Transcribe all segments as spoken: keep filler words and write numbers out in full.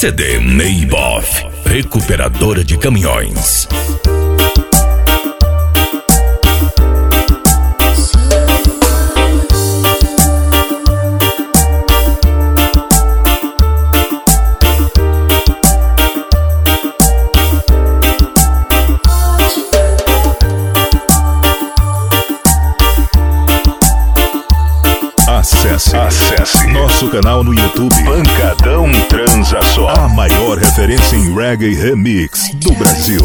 C D Neiboff, recuperadora de caminhões. Acesse, acesse nosso canal no YouTube Pancadão Transa Só, a maior referência em reggae remix do Brasil.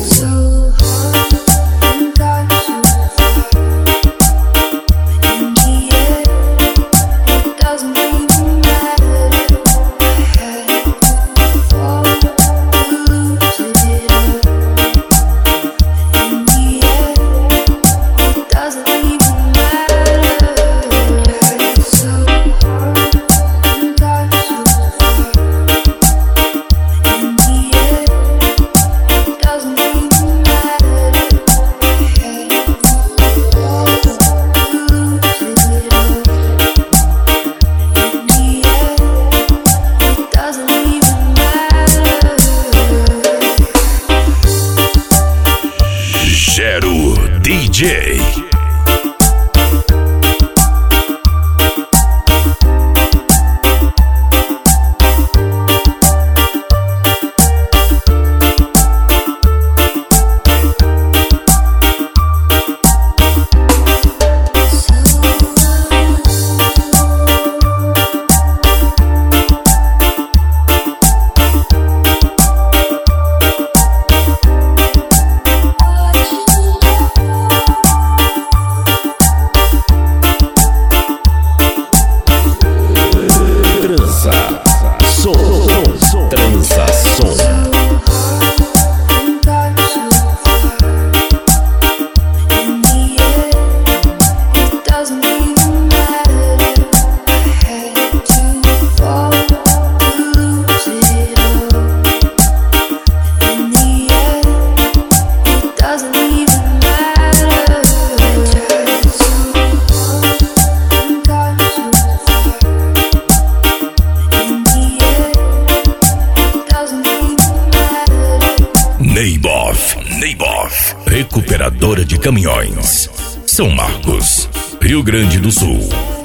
Gero D J. Neiboff, Neiboff, recuperadora de caminhões. São Marcos, Rio Grande do Sul.